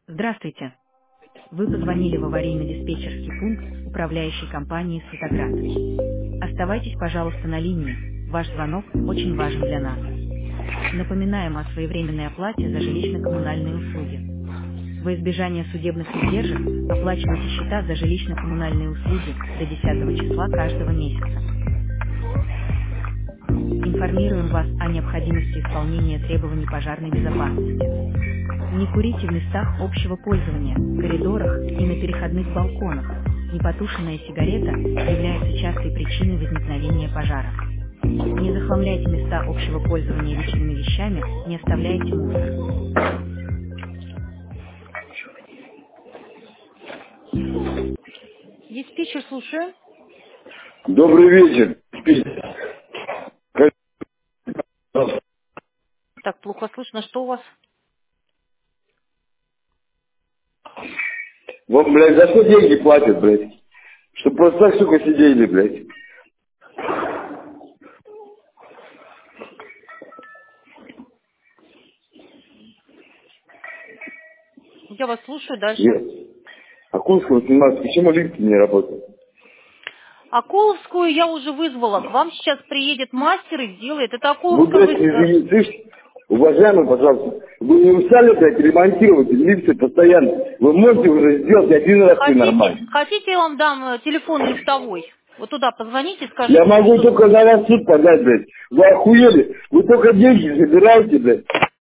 Здравствуйте. Вы позвонили в аварийно-диспетчерский пункт управляющей компании «Светоград». Оставайтесь, пожалуйста, на линии. Ваш звонок очень важен для нас. Напоминаем о своевременной оплате за жилищно-коммунальные услуги. Во избежание судебных издержек оплачивайте счета за жилищно-коммунальные услуги до 10 числа каждого месяца. Информируем вас о необходимости исполнения требований пожарной безопасности. Не курите в местах общего пользования, коридорах и на переходных балконах. Непотушенная сигарета является частой причиной возникновения пожара. Не захламляйте места общего пользования личными вещами, не оставляйте мусор. Диспетчер, слушаю. Добрый вечер. Так, плохо слышно, что у вас? Вот, блядь, за что деньги платят, блядь? Чтоб просто так, сука, сидели, блядь. Я вас слушаю дальше. Нет. А Курского 17, почему лифт не работает? Акуловскую я уже вызвала. К вам сейчас приедет мастер и сделает. Это Вы, Акуловская блядь, вы... извините, слышите? Уважаемый, пожалуйста, вы не устали, блядь, ремонтировать лифты постоянно? Вы можете уже сделать один раз и нормально. Хотите, я вам дам телефон лифтовой? Вот туда позвоните, Я скажите, могу что... только за вас в суд подать, блядь. Вы охуели? Вы только деньги забираете, блядь.